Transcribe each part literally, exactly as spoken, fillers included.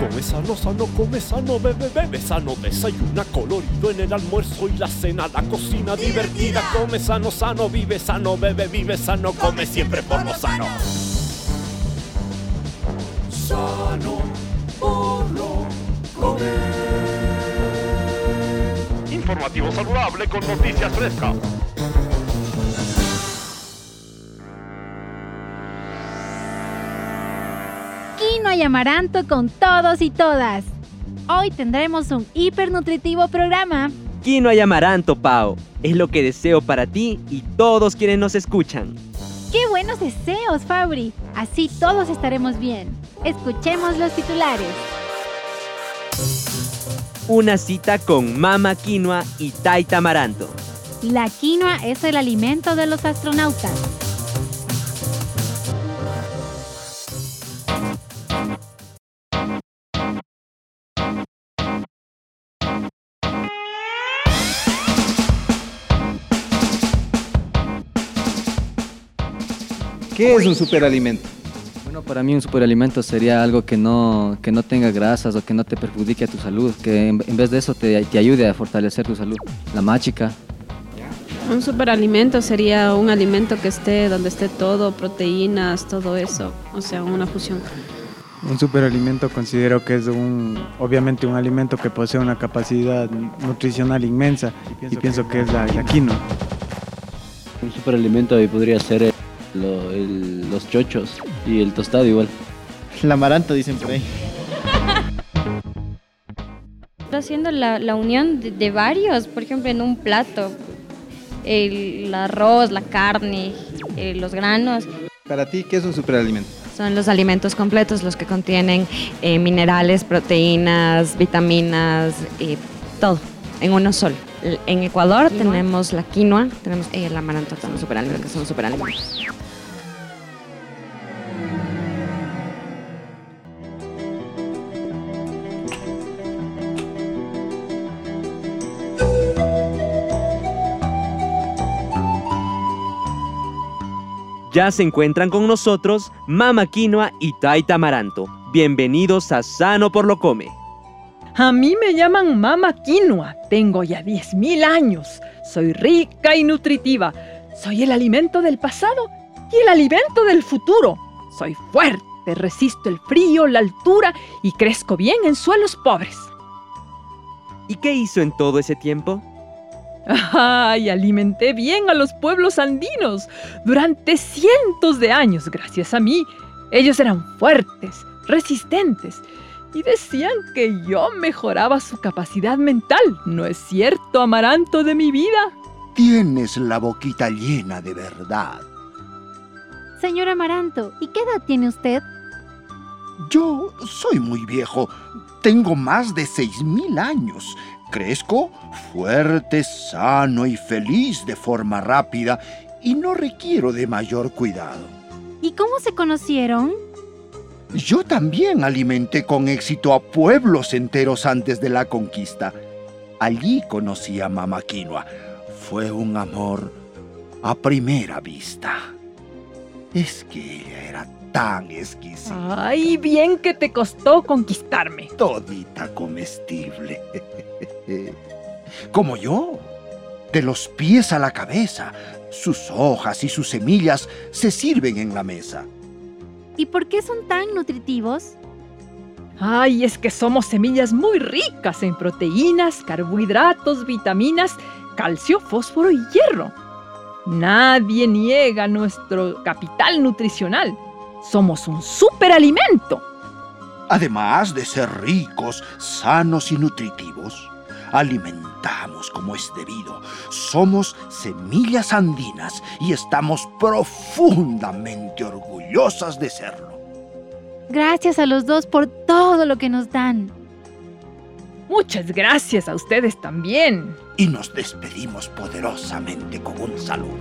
Come sano, sano, come sano, bebe, bebe sano. Desayuna colorido en el almuerzo y la cena. La cocina divertida. Come sano, sano, vive sano, bebe, vive sano. Come siempre por lo sano. Sano por lo comer. Informativo saludable con noticias frescas. Quinoa y amaranto con todos y todas. Hoy tendremos un hipernutritivo programa. Quinoa y amaranto, Pao. Es lo que deseo para ti y todos quienes nos escuchan. ¡Qué buenos deseos, Fabri! Así todos estaremos bien. Escuchemos los titulares. Una cita con Mama Quinoa y Taita Amaranto. La quinoa es el alimento de los astronautas. ¿Qué es un superalimento? Bueno, para mí un superalimento sería algo que no, que no tenga grasas o que no te perjudique a tu salud, que en, en vez de eso te, te ayude a fortalecer tu salud. La machica. Un superalimento sería un alimento que esté donde esté todo, proteínas, todo eso, o sea, una fusión. Un superalimento considero que es un, obviamente un alimento que posee una capacidad nutricional inmensa y pienso, y pienso que, que es la, la quinoa. Un superalimento ahí podría ser el, lo, el, los chochos y el tostado igual. El amaranto dicen por ahí. Haciendo la, la unión de, de varios, por ejemplo en un plato, el arroz, la carne, eh, los granos. Para ti, ¿qué es un superalimento? Son los alimentos completos, los que contienen eh, minerales, proteínas, vitaminas, eh, todo, en uno solo. En Ecuador ¿Quinoa? Tenemos la quinoa, tenemos eh, el amaranto, son superalimentos, que son superalimentos. Ya se encuentran con nosotros Mama Quinoa y Taita Amaranto. Bienvenidos a Sano por lo Come. A mí me llaman Mama Quinoa. Tengo ya diez mil años. Soy rica y nutritiva. Soy el alimento del pasado y el alimento del futuro. Soy fuerte, resisto el frío, la altura y crezco bien en suelos pobres. ¿Y qué hizo en todo ese tiempo? ¡Ay! Alimenté bien a los pueblos andinos durante cientos de años, gracias a mí. Ellos eran fuertes, resistentes y decían que yo mejoraba su capacidad mental. ¿No es cierto, amaranto de mi vida? Tienes la boquita llena de verdad. Señor Amaranto, ¿y qué edad tiene usted? Yo soy muy viejo. Tengo más de seis mil años. Crezco fuerte, sano y feliz de forma rápida y no requiero de mayor cuidado. ¿Y cómo se conocieron? Yo también alimenté con éxito a pueblos enteros antes de la conquista. Allí conocí a Mama Quinoa. Fue un amor a primera vista. Es que ella era tan exquisita. ¡Ay, bien que te costó conquistarme! Todita comestible. Como yo, de los pies a la cabeza, sus hojas y sus semillas se sirven en la mesa. ¿Y por qué son tan nutritivos? ¡Ay, es que somos semillas muy ricas en proteínas, carbohidratos, vitaminas, calcio, fósforo y hierro! Nadie niega nuestro capital nutricional. Somos un superalimento. Además de ser ricos, sanos y nutritivos, alimentamos como es debido. Somos semillas andinas y estamos profundamente orgullosas de serlo. Gracias a los dos por todo lo que nos dan. Muchas gracias a ustedes también. Y nos despedimos poderosamente con un saludo.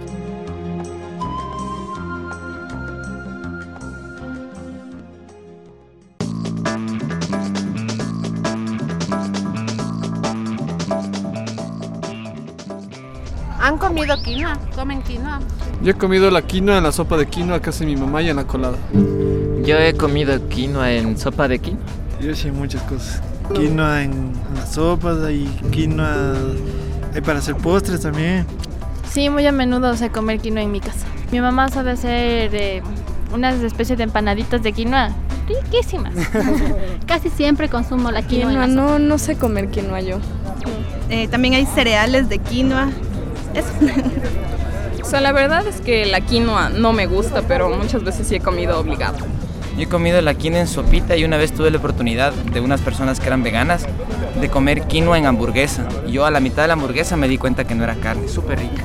¿Han comido quinoa? ¿Comen quinoa? Yo he comido la quinoa en la sopa de quinoa que hace mi mamá y en la colada. Yo he comido quinoa en sopa de quinoa. Yo sí, muchas cosas. Quinoa en, en las sopas, hay quinoa hay para hacer postres también. Sí, muy a menudo sé comer quinoa en mi casa. Mi mamá sabe hacer eh, unas especies de empanaditas de quinoa riquísimas. Casi siempre consumo la quinoa. Quinoa, no, no sé comer quinoa yo. Eh, también hay cereales de quinoa. Eso. O sea, la verdad es que la quinoa no me gusta, pero muchas veces sí he comido obligado. Yo he comido la quinoa en sopita y una vez tuve la oportunidad de unas personas que eran veganas de comer quinoa en hamburguesa. Y yo a la mitad de la hamburguesa me di cuenta que no era carne, súper rica.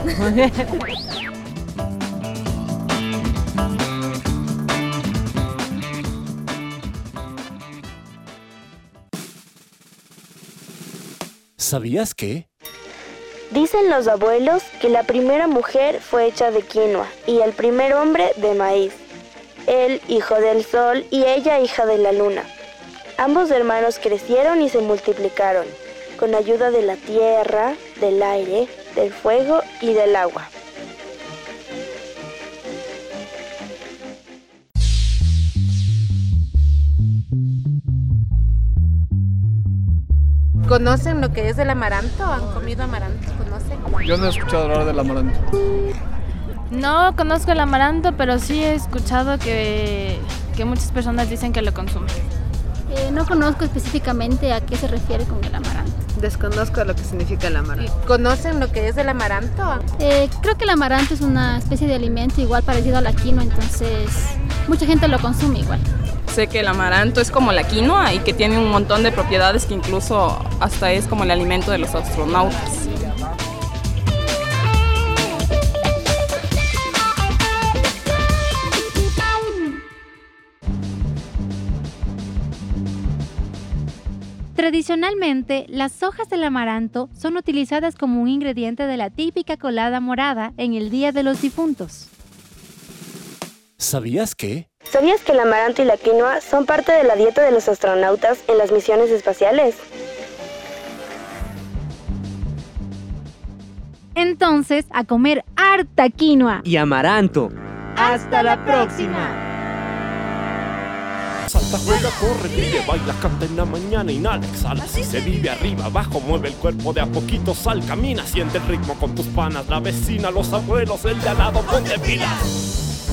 ¿Sabías qué? Dicen los abuelos que la primera mujer fue hecha de quinoa y el primer hombre de maíz. Él, hijo del sol, y ella, hija de la luna. Ambos hermanos crecieron y se multiplicaron, con ayuda de la tierra, del aire, del fuego y del agua. ¿Conocen lo que es el amaranto? ¿Han comido amaranto? ¿Conocen? Yo no he escuchado hablar del amaranto. No conozco el amaranto, pero sí he escuchado que, que muchas personas dicen que lo consumen. Eh, no conozco específicamente a qué se refiere con el amaranto. Desconozco lo que significa el amaranto. ¿Conocen lo que es el amaranto? Eh, creo que el amaranto es una especie de alimento igual parecido a la quinoa, entonces mucha gente lo consume igual. Sé que el amaranto es como la quinoa y que tiene un montón de propiedades que incluso hasta es como el alimento de los astronautas. Tradicionalmente, las hojas del amaranto son utilizadas como un ingrediente de la típica colada morada en el Día de los Difuntos. ¿Sabías qué? ¿Sabías que el amaranto y la quinoa son parte de la dieta de los astronautas en las misiones espaciales? Entonces, a comer harta quinoa y amaranto. ¡Hasta la próxima! Salta, juega, corre, vive, baila, canta en la mañana, inhala, exhala. Si se vive arriba, abajo, mueve el cuerpo de a poquito, sal, camina, siente el ritmo con tus panas, la vecina, los abuelos, el de al lado, ponte pilas.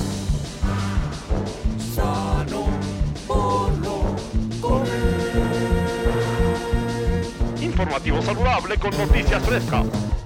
Sano por lo correr. Informativo saludable con noticias frescas.